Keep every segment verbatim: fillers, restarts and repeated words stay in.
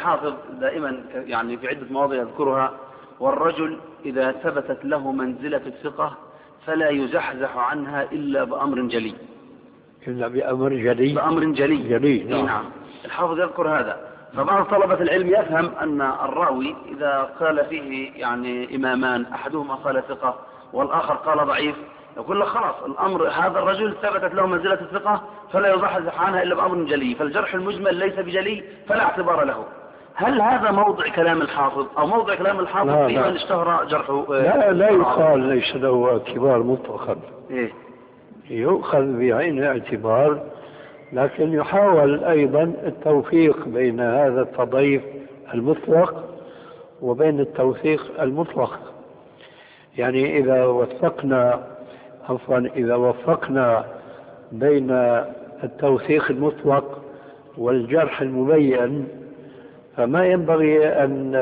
الحافظ دائما يعني في عدة مواضع يذكرها: والرجل إذا ثبتت له منزلة الثقة فلا يزحزح عنها إلا بأمر جلي. إلا بأمر جلي. بأمر جلي, جلي. نعم. نعم. الحافظ يذكر هذا. فبعض طلبة العلم يفهم أن الراوي إذا قال فيه يعني إمامان أحدهما قال ثقة والآخر قال ضعيف، يقول لك خلاص الأمر هذا الرجل ثبتت له منزلة الثقة فلا يزحزح عنها إلا بأمر جلي، فالجرح المجمل ليس بجلي فلا اعتبار له. هل هذا موضع كلام الحافظ أو موضع كلام الحافظ في من اشتهر جرحه؟ لا لا يقال ليس له اعتبار مطلقا. إيه؟ يؤخذ بعين الاعتبار، لكن يحاول أيضا التوفيق بين هذا التضعيف المطلق وبين التوثيق المطلق. يعني إذا وثقنا عفوا إذا وفقنا بين التوثيق المطلق والجرح المبين، فما ينبغي أن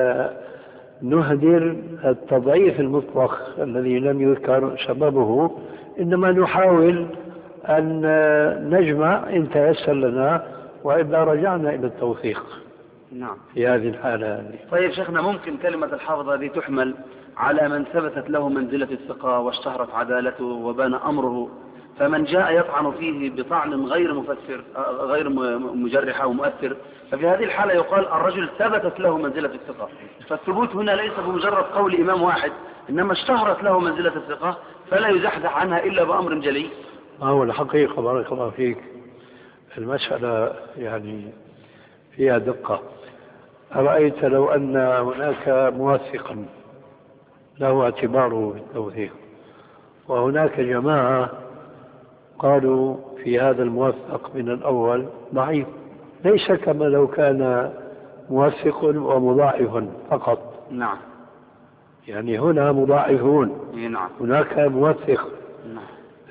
نهدر التضعيف المطلق الذي لم يذكر سببه، إنما نحاول أن نجمع إن تيسر لنا، وإذا رجعنا إلى التوثيق. نعم. في هذه الحالة. طيب شيخنا، ممكن كلمة الحافظ هذه تحمل على من ثبتت له منزلة الثقة واشتهرت عدالته وبان أمره، فمن جاء يطعن فيه بطعن غير مفسر غير مجرح أو مؤثر، ففي هذه الحالة يقال الرجل ثبتت له منزلة الثقة. فالثبوت هنا ليس بمجرد قول إمام واحد، إنما اشتهرت له منزلة الثقة فلا يزحزح عنها إلا بأمر جلي. ما هو الحقيقة بارك الله فيك، المسألة يعني فيها دقة. أرأيت لو أن هناك موثقا له اعتباره بالتوثيق، وهناك جماعة قالوا في هذا الموثق من الأول ضعيف، ليس كما لو كان موثق ومضاعف فقط. نعم. يعني هنا مضاعفون. نعم. هناك موثق. نعم.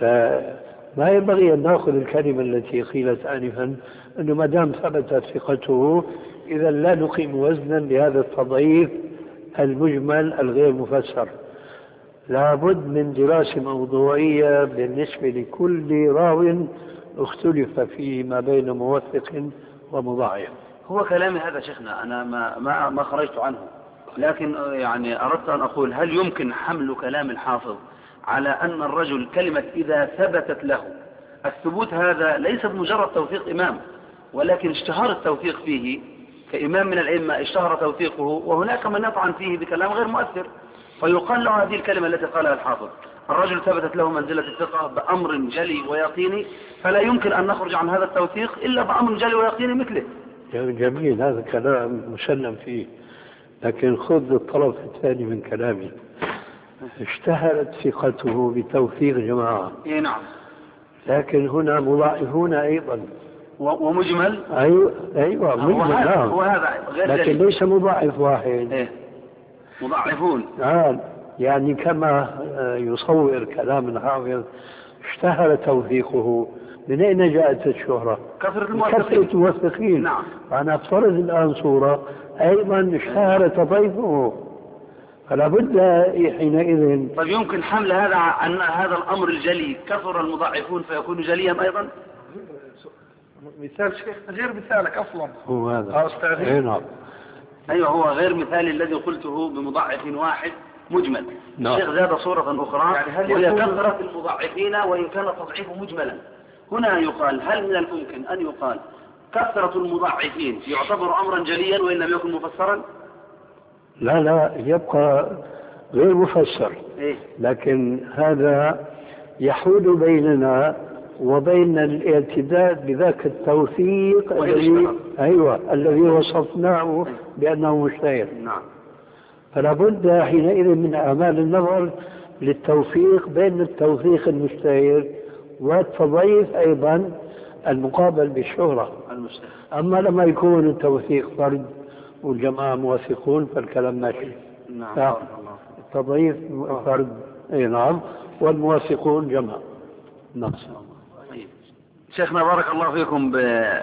فما ينبغي أن نأخذ الكلمة التي قيلت آنفا أنه ما دام ثبتت ثقته إذا لا نقيم وزنا لهذا التضعيف المجمل الغير مفسر. لابد من دراسة موضوعية بالنسبة لكل راو اختلف فيه ما بين موثق ومضاعف. هو كلامي هذا شيخنا، أنا ما ما ما خرجت عنه، لكن يعني أردت أن أقول هل يمكن حمل كلام الحافظ على أن الرجل كلمة إذا ثبتت له الثبوت هذا ليس بمجرد توثيق إمام، ولكن اشتهر التوثيق فيه كإمام من الأئمة اشتهر توثيقه، وهناك من يطعن فيه بكلام غير مؤثر، فيقال له هذه الكلمة التي قالها الحافظ الرجل ثبتت له منزلة الثقة بأمر جلي ويقيني، فلا يمكن أن نخرج عن هذا التوثيق إلا بأمر جلي ويقيني مثله. جميل، هذا كلام مسلم فيه، لكن خذ الطرف الثاني من كلامي. اشتهرت ثقته بتوثيق جماعة. إيه نعم. لكن هنا مضاعفون أيضا ومجمل. أيوة أيوة مجمل. نعم. هو هذا غير لكن جلي. ليس مضاعف واحد. إيه مضاعفون. آه يعني كما يصور كلام الحافظ اشتهر توثيقه. من أين جاءت الشهرة؟ كثرة الموثقين. كثرة الموثقين. نعم. فأنا أفترض الآن صورة أيضا اشتهر تضعيفه، فلا بد حينئذ. طيب يمكن حمل هذا عن هذا الأمر الجلي كثر المضاعفون فيكون جليا أيضا؟ مثال شيخ غير مثالك أصلا. هو هذا. أي نعم. أيوة هو غير مثالي الذي قلته بمضاعف واحد مجمل. نعم. الشيخ زاد صورة أخرى يعني وهي كثرة المضاعفين وإن كان التضعيف مجملا. هنا يقال هل من الممكن أن يقال كثرة المضاعفين يعتبر أمرا جليا وإن لم يكن مفسرا؟ لا لا يبقى غير مفسر. إيه؟ لكن هذا يحول بيننا وبين الاعتداد بذاك التوثيق الذي أيوة الذي وصفناه بأنه مشتهر. نعم. فلا بد حينئذ من أعمال النظر للتوفيق بين التوثيق المشتهر والتضعيف أيضا المقابل بالشهرة المشتهر. أما لما يكون التوثيق فرد والجماعة موثقون فالكلام ماشي. نعم. التضعيف فرد أي نعم والموثقون جماعة. نعم. شيخنا بارك الله فيكم ب